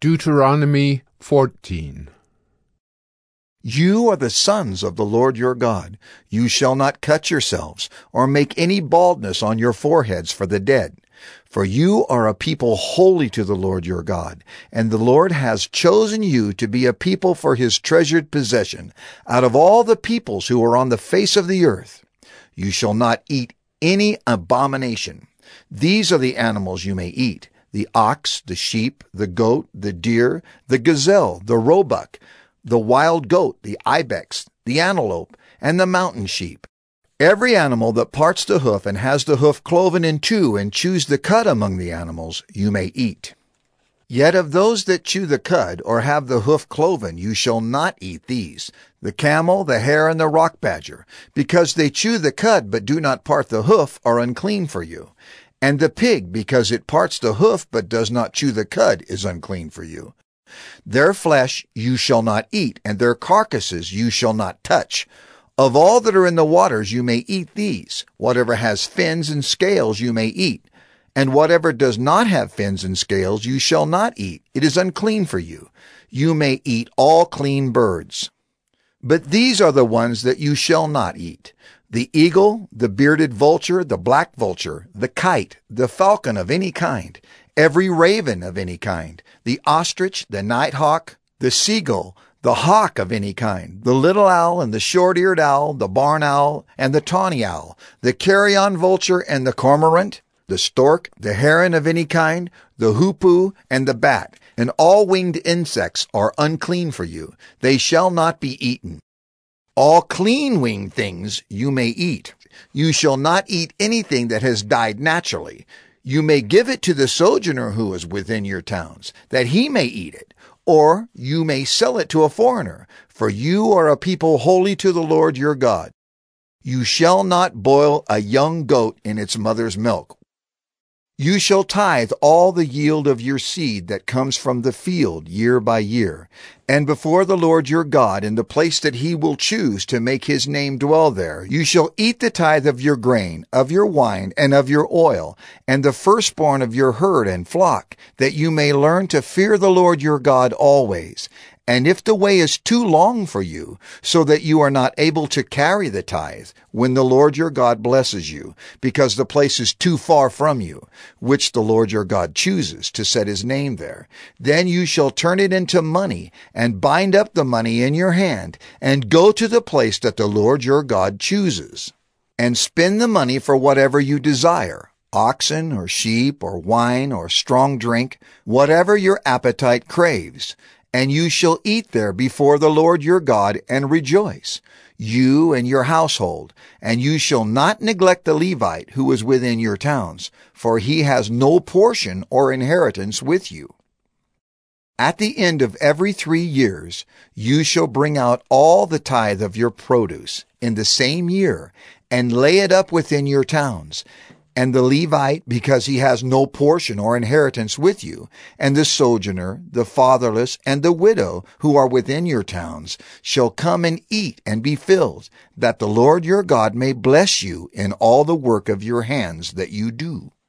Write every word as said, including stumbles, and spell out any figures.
Deuteronomy fourteen. You are the sons of the Lord your God. You shall not cut yourselves, or make any baldness on your foreheads for the dead. For you are a people holy to the Lord your God, and the Lord has chosen you to be a people for his treasured possession, out of all the peoples who are on the face of the earth. You shall not eat any abomination. These are the animals you may eat: the ox, the sheep, the goat, the deer, the gazelle, the roebuck, the wild goat, the ibex, the antelope, and the mountain sheep. Every animal that parts the hoof and has the hoof cloven in two and chews the cud among the animals, you may eat. Yet of those that chew the cud or have the hoof cloven, you shall not eat these: the camel, the hare, and the rock badger, because they chew the cud but do not part the hoof, are unclean for you. And the pig, because it parts the hoof but does not chew the cud, is unclean for you. Their flesh you shall not eat, and their carcasses you shall not touch. Of all that are in the waters you may eat these. Whatever has fins and scales you may eat, and whatever does not have fins and scales you shall not eat. It is unclean for you. You may eat all clean birds. But these are the ones that you shall not eat: the eagle, the bearded vulture, the black vulture, the kite, the falcon of any kind, every raven of any kind, the ostrich, the nighthawk, the seagull, the hawk of any kind, the little owl and the short-eared owl, the barn owl and the tawny owl, the carrion vulture and the cormorant, the stork, the heron of any kind, the hoopoe and the bat, and all winged insects are unclean for you. They shall not be eaten. All clean winged things you may eat. You shall not eat anything that has died naturally. You may give it to the sojourner who is within your towns, that he may eat it, or you may sell it to a foreigner, for you are a people holy to the Lord your God. You shall not boil a young goat in its mother's milk. You shall tithe all the yield of your seed that comes from the field year by year, and before the Lord your God in the place that he will choose to make his name dwell there, you shall eat the tithe of your grain, of your wine, and of your oil, and the firstborn of your herd and flock, that you may learn to fear the Lord your God always. And if the way is too long for you, so that you are not able to carry the tithe, when the Lord your God blesses you, because the place is too far from you, which the Lord your God chooses to set his name there, then you shall turn it into money, and bind up the money in your hand, and go to the place that the Lord your God chooses, and spend the money for whatever you desire: oxen, or sheep, or wine, or strong drink, whatever your appetite craves. And you shall eat there before the Lord your God and rejoice, you and your household. And you shall not neglect the Levite who is within your towns, for he has no portion or inheritance with you. At the end of every three years you shall bring out all the tithe of your produce in the same year, and lay it up within your towns. And the Levite, because he has no portion or inheritance with you, and the sojourner, the fatherless, and the widow who are within your towns, shall come and eat and be filled, that the Lord your God may bless you in all the work of your hands that you do.